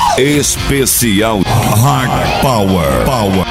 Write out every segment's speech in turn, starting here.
Especial Hard Power.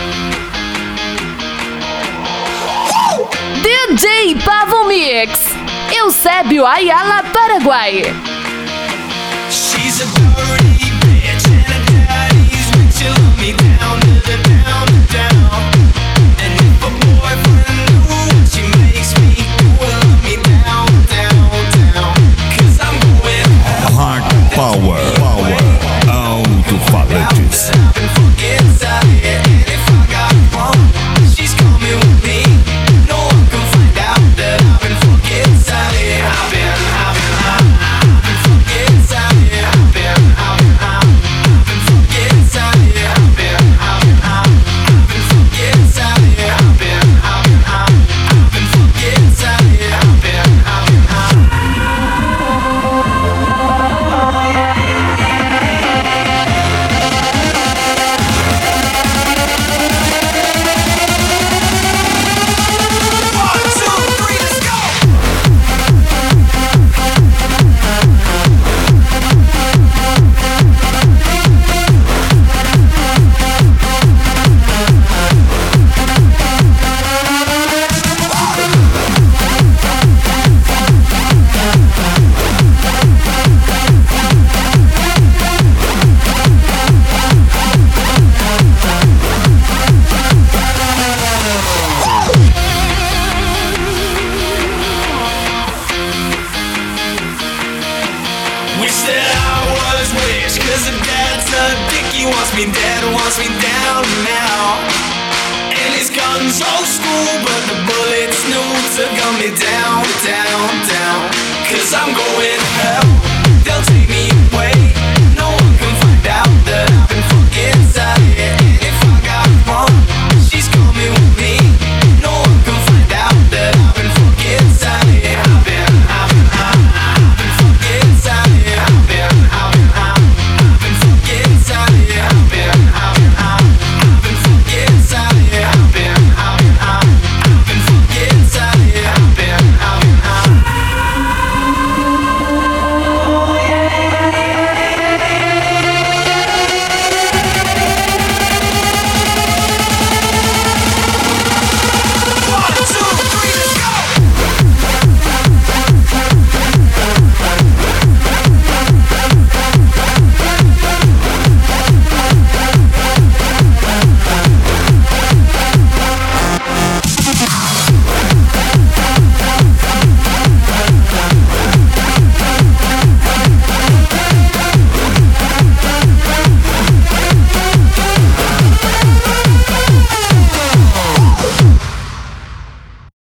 DJ Pavo Mix, Eusébio Ayala, Paraguai. She's a dirty bitch and her daddy's rich. She'll love me down to the down. And if a boyfriend knew what she makes me do, love me down. 'Cause I'm going Hard Power. Alto-falantes. I've been fucking inside. And if I got wrong, she's coming with me. No one can find out that I've been fucking inside. I've been fucking inside. I've been fucking inside. I've been fucking inside. I've been fucking inside. Wish that I was rich, 'cause the dad's a dick. He wants me dead, wants me down now. And his gun's old school, but the bullet's new to gun me down. 'Cause I'm going hell.